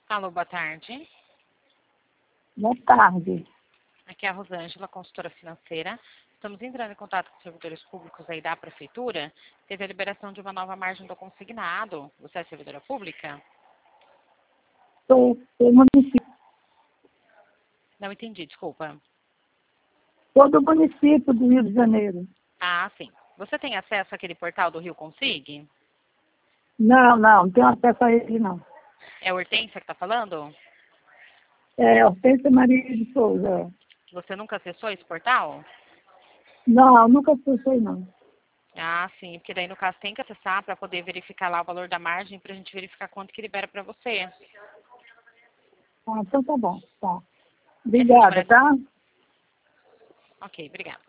Alô, boa tarde. Boa tarde. Aqui é a Rosângela, consultora financeira. Estamos entrando em contato com os servidores públicos aí da Prefeitura. Teve a liberação de uma nova margem do consignado. Você é servidora pública? Sou município. Não entendi, desculpa. Sou do município do Rio de Janeiro. Ah, sim. Você tem acesso àquele portal do Rio Consig? Não tenho acesso a ele, não. É a Hortência que está falando? É Hortência Maria de Souza. Você nunca acessou esse portal? Não, nunca acessei, não. Ah, sim, porque daí no caso tem que acessar para poder verificar lá o valor da margem para a gente verificar quanto que libera para você. Ah, então tá bom. Tá. Esse número Obrigada, é... tá? Ok, obrigada.